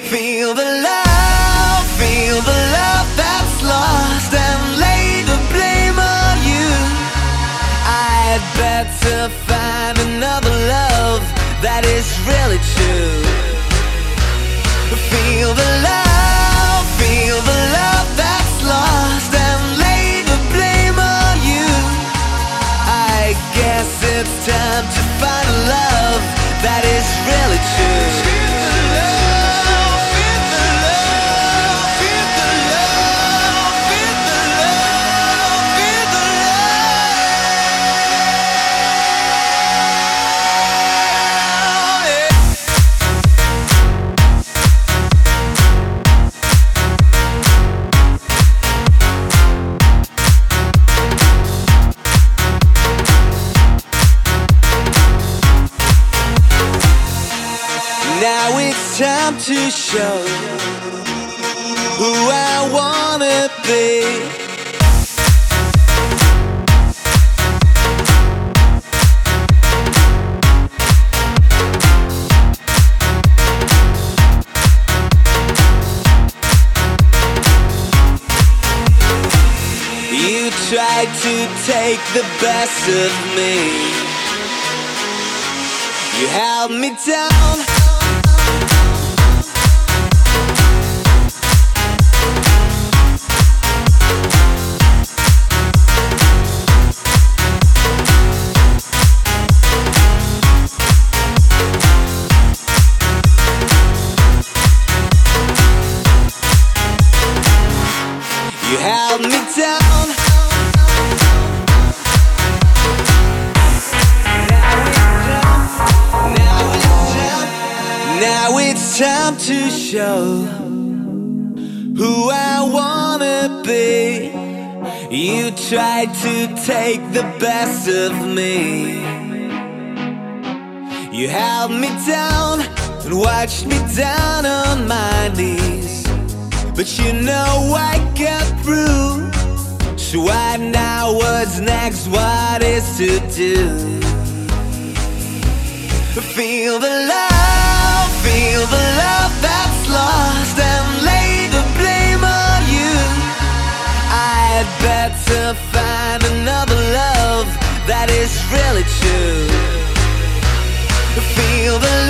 Feel the love that's lost and lay the blame on you. I'd better find another love that is really true. Feel the love that's lost and lay the blame on you. I guess it's time to find a love that is really true. Now it's time to show who I wanna be. You tried to take the best of me. You held me down. You held me down. Now it's time to show who I wanna be. You tried to take the best of me. You held me down and watched me down on my knees. But you know I got through. So I know what's next, what is to do. Feel the love that's lost and lay the blame on you. I'd better find another love that is really true. Feel the